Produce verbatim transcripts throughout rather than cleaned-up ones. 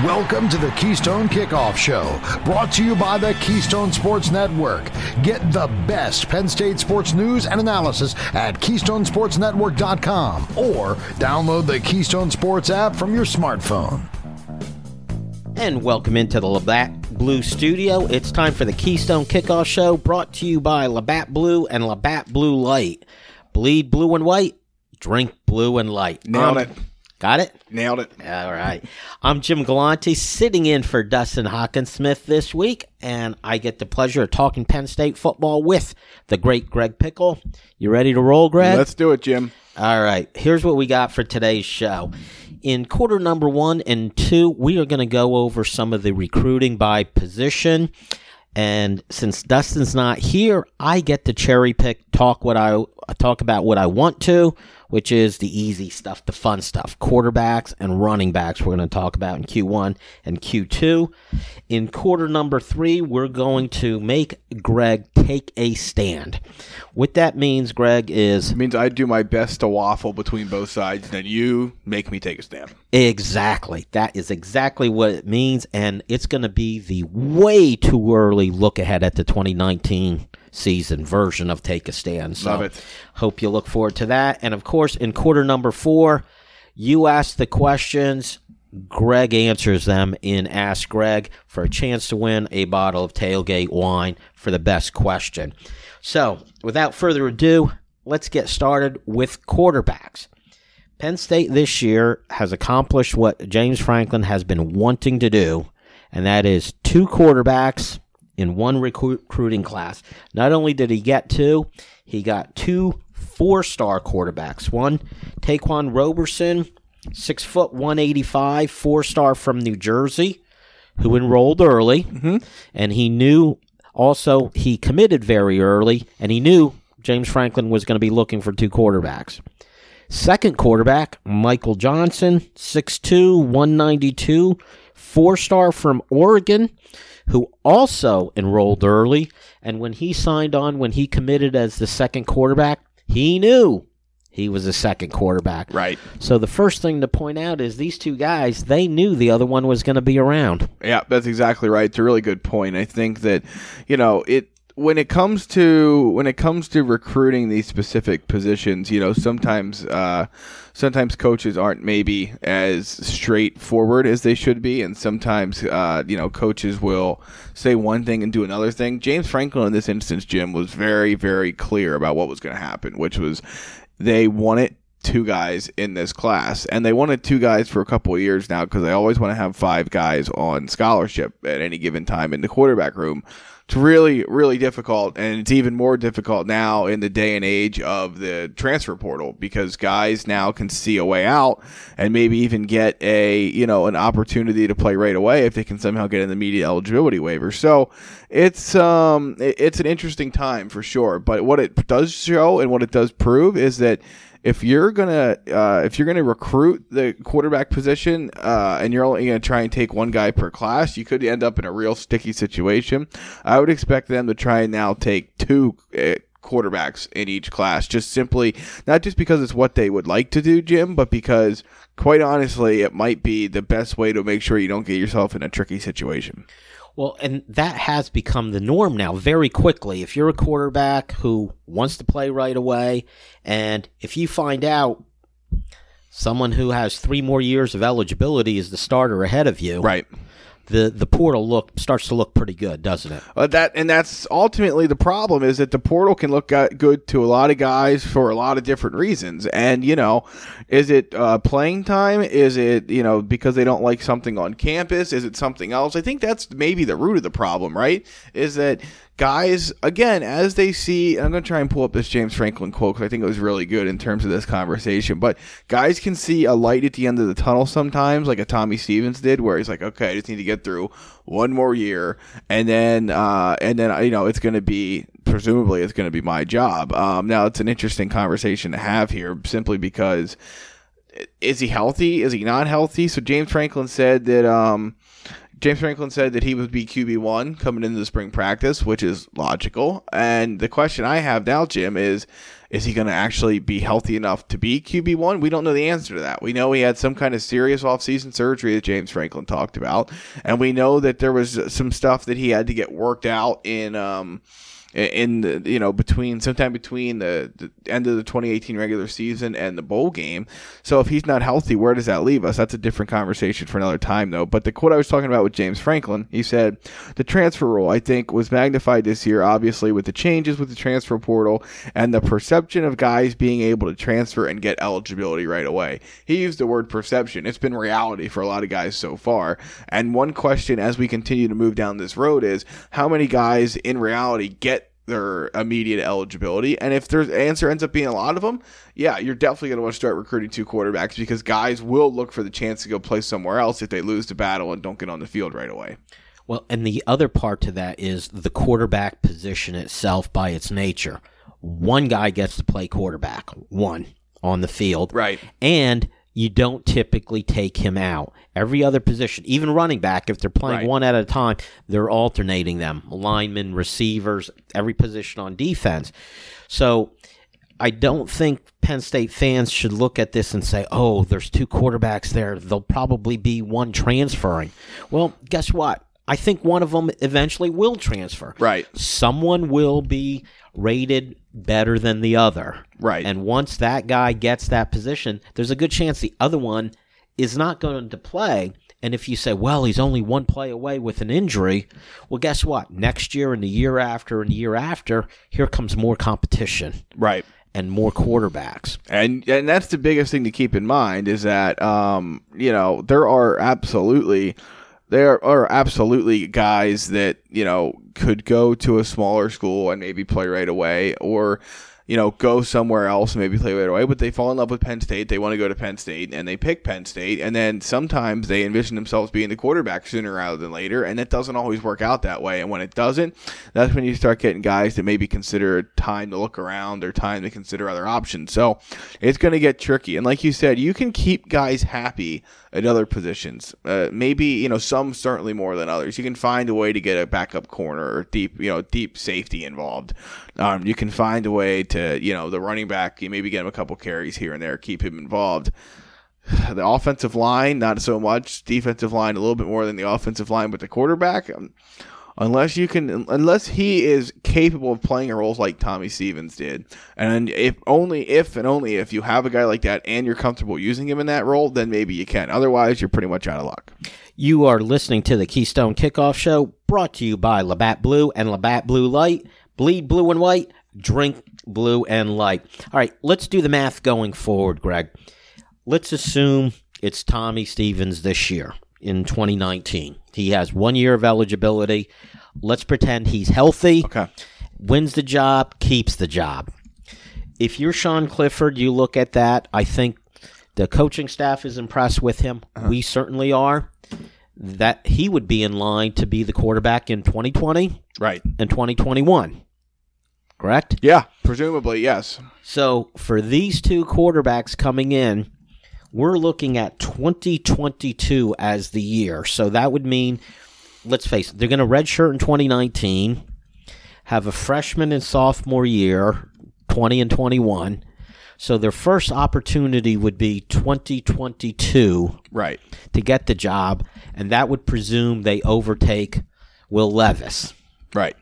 Welcome to the Keystone Kickoff Show, brought to you by the Keystone Sports Network. Get the best Penn State sports news and analysis at keystone sports network dot com or download the Keystone Sports app from your smartphone. And welcome into the Labatt Blue Studio. It's time for the Keystone Kickoff Show, brought to you by Labatt Blue and Labatt Blue Light. Bleed blue and white, drink blue and light. Nailed um, it. Got it? Nailed it. All right. I'm Jim Galante, sitting in for Dustin Hawkinsmith this week, and I get the pleasure of talking Penn State football with the great Greg Pickle. You ready to roll, Greg? Let's do it, Jim. All right. Here's what we got for today's show. In quarter number one and two, we are going to go over some of the recruiting by position. And since Dustin's not here, I get to cherry pick, talk what I talk about what I want to, which is the easy stuff, the fun stuff. Quarterbacks and running backs we're going to talk about in Q one and Q two. In quarter number three, we're going to make Greg take a stand. What that means, Greg, is... It means I do my best to waffle between both sides, and then you make me take a stand. Exactly. That is exactly what it means, and it's going to be the way too early look ahead at the twenty nineteen season version of Take a Stand. So Love it. Hope you look forward to that. And, of course, in quarter number four, you ask the questions, Greg answers them in Ask Greg for a chance to win a bottle of Tailgate wine for the best question. So, without further ado, let's get started with quarterbacks. Penn State this year has accomplished what James Franklin has been wanting to do, and that is two quarterbacks in one recruiting class. Not only did he get two, he got two four-star quarterbacks. One, Taquan Roberson, six foot one eighty-five, four-star from New Jersey, who enrolled early, mm-hmm. and he knew also he committed very early, and he knew James Franklin was going to be looking for two quarterbacks. Second quarterback, Michael Johnson, six two, one ninety-two, four-star from Oregon, who also enrolled early, and when he signed on, when he committed as the second quarterback, he knew he was the second quarterback. Right. So the first thing to point out is these two guys, they knew the other one was going to be around. Yeah, that's exactly right. It's a really good point. I think that, you know, it when it comes to when it comes to recruiting these specific positions, you know, sometimes uh, sometimes coaches aren't maybe as straightforward as they should be, and sometimes uh, you know, coaches will say one thing and do another thing. James Franklin in this instance, Jim, was very, very clear about what was going to happen, which was they wanted two guys in this class, and they wanted two guys for a couple of years now because they always want to have five guys on scholarship at any given time in the quarterback room. It's really, really difficult, and it's even more difficult now in the day and age of the transfer portal because guys now can see a way out and maybe even get a, you know, an opportunity to play right away if they can somehow get in the media eligibility waiver. So it's um it's an interesting time for sure. But what it does show and what it does prove is that if you're gonna uh, if you're gonna recruit the quarterback position uh, and you're only gonna try and take one guy per class, you could end up in a real sticky situation. I would expect them to try and now take two uh, quarterbacks in each class, just simply not just because it's what they would like to do, Jim, but because quite honestly, it might be the best way to make sure you don't get yourself in a tricky situation. Well, and that has become the norm now very quickly. If you're a quarterback who wants to play right away, and if you find out someone who has three more years of eligibility is the starter ahead of you, right? The the portal look starts to look pretty good, doesn't it? Uh, that and that's ultimately the problem, is that the portal can look good to a lot of guys for a lot of different reasons. And, you know, is it uh, playing time? Is it, you know, because they don't like something on campus? Is it something else? I think that's maybe the root of the problem, right? Is that guys, again, as they see, I'm going to try and pull up this James Franklin quote because I think it was really good in terms of this conversation, but guys can see a light at the end of the tunnel sometimes, like a Tommy Stevens did, where he's like, okay, I just need to get through one more year, and then, uh, and then, you know, it's going to be, presumably it's going to be my job. Um, now, it's an interesting conversation to have here, simply because is he healthy? Is he not healthy? So James Franklin said that, um, James Franklin said that he would be Q B one coming into the spring practice, which is logical. And the question I have now, Jim, is, is he going to actually be healthy enough to be Q B one? We don't know the answer to that. We know he had some kind of serious offseason surgery that James Franklin talked about. And we know that there was some stuff that he had to get worked out in um, in the, you know, between sometime between the, the end of the twenty eighteen regular season and the bowl game. So if he's not healthy, where does that leave us? That's a different conversation for another time, though. But the quote I was talking about with James Franklin, he said, the transfer rule, I think, was magnified this year, obviously, with the changes with the transfer portal and the perception of guys being able to transfer and get eligibility right away. He used the word perception. It's been reality for a lot of guys so far. And one question as we continue to move down this road is, how many guys in reality get their immediate eligibility? And if their answer ends up being a lot of them, yeah, you're definitely going to want to start recruiting two quarterbacks, because guys will look for the chance to go play somewhere else if they lose the battle and don't get on the field right away. Well, and the other part to that is the quarterback position itself by its nature. One guy gets to play quarterback, one, on the field. Right. And you don't typically take him out. Every other position, even running back, if they're playing right. one at a time, they're alternating them. Linemen, receivers, every position on defense. So I don't think Penn State fans should look at this and say, oh, there's two quarterbacks there. There'll probably be one transferring. Well, guess what? I think one of them eventually will transfer. Right. Someone will be rated better than the other. Right. And once that guy gets that position, there's a good chance the other one is not going to play. And if you say, well, he's only one play away with an injury, well, guess what? Next year and the year after and the year after, here comes more competition. Right. And more quarterbacks. And and that's the biggest thing to keep in mind is that, um, you know, there are absolutely... There are absolutely guys that, you know, could go to a smaller school and maybe play right away, or, you know, go somewhere else and maybe play right away, but they fall in love with Penn State. They want to go to Penn State, and they pick Penn State, and then sometimes they envision themselves being the quarterback sooner rather than later, and it doesn't always work out that way. And when it doesn't, that's when you start getting guys that maybe consider time to look around or time to consider other options. So it's going to get tricky. And like you said, you can keep guys happy at other positions. Uh, maybe, you know, some certainly more than others. You can find a way to get a backup corner or deep, you know, deep safety involved. Um, you can find a way to, you know, the running back, you maybe get him a couple carries here and there, keep him involved. The offensive line, not so much. Defensive line, a little bit more than the offensive line, but the quarterback, um, unless you can, unless he is capable of playing a role like Tommy Stevens did, and if only if and only if you have a guy like that and you're comfortable using him in that role, then maybe you can. Otherwise, you're pretty much out of luck. You are listening to the Keystone Kickoff Show, brought to you by Labatt Blue and Labatt Blue Light. Bleed blue and white, drink blue and light. All right, let's do the math going forward, Greg. Let's assume it's Tommy Stevens this year in twenty nineteen. He has one year of eligibility. Let's pretend he's healthy, okay. Wins the job, keeps the job. If you're Sean Clifford, you look at that. I think the coaching staff is impressed with him. Uh-huh. We certainly are. That he would be in line to be the quarterback in twenty twenty, right, and twenty twenty-one. Correct? Yeah, presumably, yes. So for these two quarterbacks coming in, we're looking at twenty twenty-two as the year. So that would mean, let's face it, they're going to redshirt in twenty nineteen, have a freshman and sophomore year, twenty and twenty-one. So their first opportunity would be twenty twenty-two, right, to get the job, and that would presume they overtake Will Levis. Right.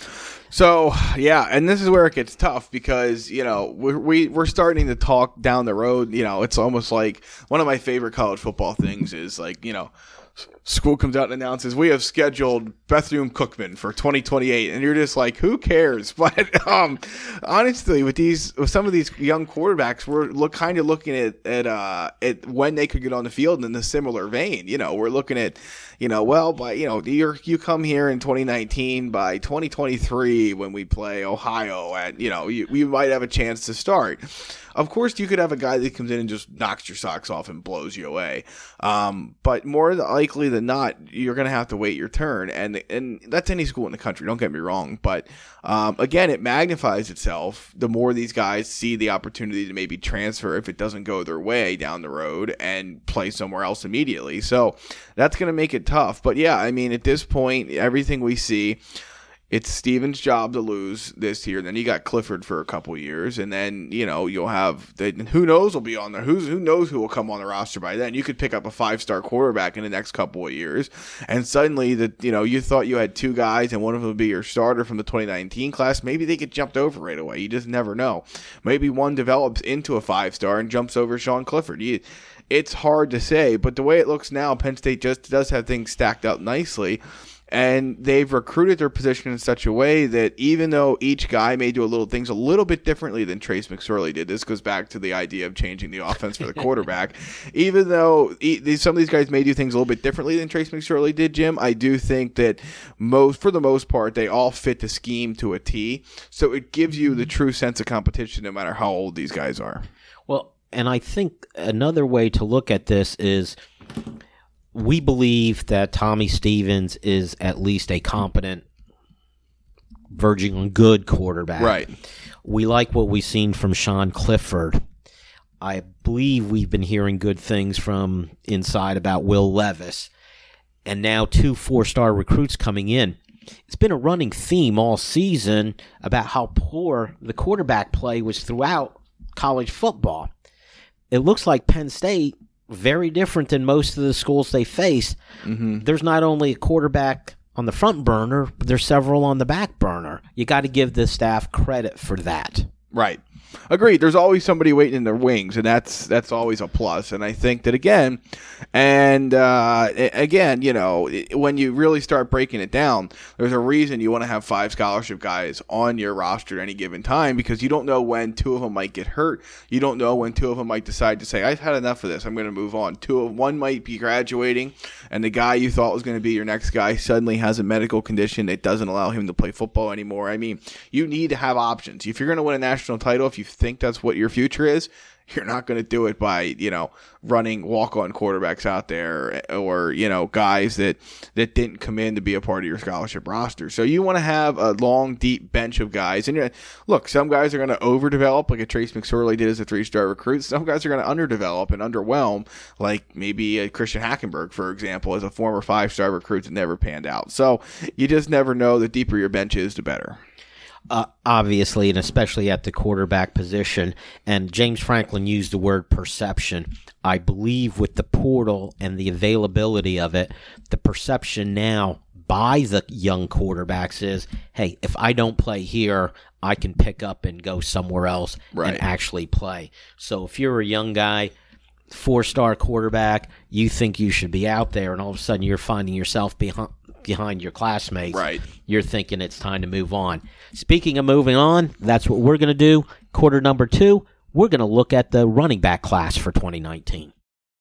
So, yeah, and this is where it gets tough because, you know, we're, we, we're starting to talk down the road. You know, it's almost like one of my favorite college football things is like, you know, school comes out and announces we have scheduled Bethune-Cookman for twenty twenty-eight, and you're just like, who cares? But um, honestly, with these, with some of these young quarterbacks, we're look kind of looking at at uh, at when they could get on the field in a similar vein. You know, we're looking at, you know, well, by you know, you you come here in twenty nineteen, by twenty twenty-three when we play Ohio, and you know, you, we might have a chance to start. Of course, you could have a guy that comes in and just knocks your socks off and blows you away. Um, but more like likely than not, you're going to have to wait your turn. And and that's any school in the country, don't get me wrong. But, um, again, it magnifies itself the more these guys see the opportunity to maybe transfer if it doesn't go their way down the road and play somewhere else immediately. So that's going to make it tough. But, yeah, I mean, at this point, everything we see, it's Stevens' job to lose this year. Then you got Clifford for a couple years, and then you know you'll have the, who knows will be on there. Who's who knows who will come on the roster by then? You could pick up a five-star quarterback in the next couple of years, and suddenly that you know you thought you had two guys, and one of them would be your starter from the twenty nineteen class. Maybe they get jumped over right away. You just never know. Maybe one develops into a five-star and jumps over Sean Clifford. You, it's hard to say, but the way it looks now, Penn State just does have things stacked up nicely. And they've recruited their position in such a way that even though each guy may do a little things a little bit differently than Trace McSorley did, this goes back to the idea of changing the offense for the quarterback. Even though e- some of these guys may do things a little bit differently than Trace McSorley did, Jim, I do think that most, for the most part, they all fit the scheme to a T. So it gives you the true sense of competition no matter how old these guys are. Well, and I think another way to look at this is we believe that Tommy Stevens is at least a competent, verging on good quarterback. Right. We like what we've seen from Sean Clifford. I believe we've been hearing good things from inside about Will Levis. And now two four-star recruits coming in. It's been a running theme all season about how poor the quarterback play was throughout college football. It looks like Penn State, very different than most of the schools they face. Mm-hmm. There's not only a quarterback on the front burner, but there's several on the back burner. You got to give the staff credit for that. Right. Agreed. There's always somebody waiting in their wings, and that's that's always a plus. And I think that, again, and uh, again, you know, when you really start breaking it down, there's a reason you want to have five scholarship guys on your roster at any given time, because you don't know when two of them might get hurt. You don't know when two of them might decide to say, I've had enough of this, I'm going to move on. Two of One might be graduating, and the guy you thought was going to be your next guy suddenly has a medical condition that doesn't allow him to play football anymore. I mean, you need to have options. If you're going to win a national title, if you think that's what your future is, you're not going to do it by, you know, running walk-on quarterbacks out there or, you know, guys that, that didn't come in to be a part of your scholarship roster. So you want to have a long, deep bench of guys. And look, some guys are going to overdevelop like a Trace McSorley did as a three-star recruit. Some guys are going to underdevelop and underwhelm, like maybe a Christian Hackenberg, for example, as a former five-star recruit that never panned out. So you just never know. The deeper your bench is, the better. Uh, obviously, and especially at the quarterback position. And James Franklin used the word perception. I believe with the portal and the availability of it, the perception now by the young quarterbacks is, hey, if I don't play here, I can pick up and go somewhere else right. and actually play. So if you're a young guy, four-star quarterback, you think you should be out there, and all of a sudden you're finding yourself behind behind your classmates, right. You're thinking it's time to move on. Speaking of moving on, that's what we're going to do. Quarter number two, we're going to look at the running back class for twenty nineteen.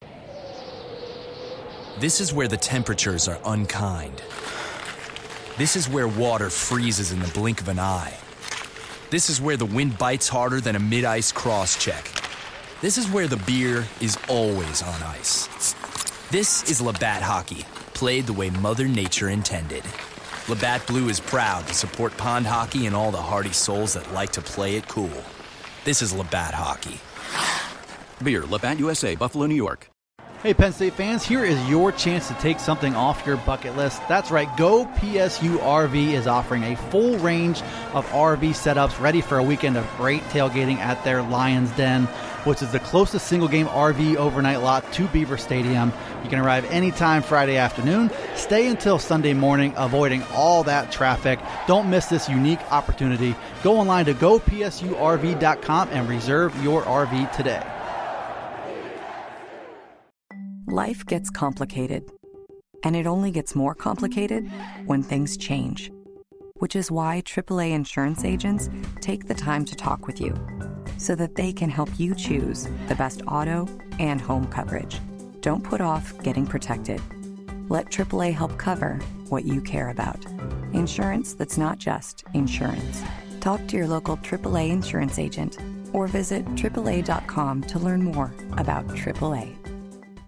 This is where the temperatures are unkind. This is where water freezes in the blink of an eye. This is where the wind bites harder than a mid-ice cross-check. This is where the beer is always on ice. This is Labatt Hockey, played the way Mother Nature intended. Labatt Blue is proud to support pond hockey and all the hardy souls that like to play it cool. This is Labatt Hockey. Beer, Labatt U S A, Buffalo, New York. Hey, Penn State fans, here is your chance to take something off your bucket list. That's right, Go P S U R V is offering a full range of R V setups ready for a weekend of great tailgating at their Lions Den, which is the closest single-game R V overnight lot to Beaver Stadium. You can arrive anytime Friday afternoon, stay until Sunday morning, avoiding all that traffic. Don't miss this unique opportunity. Go online to go P S U R V dot com and reserve your R V today. Life gets complicated, and it only gets more complicated when things change, which is why triple A insurance agents take the time to talk with you so that they can help you choose the best auto and home coverage. Don't put off getting protected. Let triple A help cover what you care about. Insurance that's not just insurance. Talk to your local triple A insurance agent or visit triple A dot com to learn more about triple A.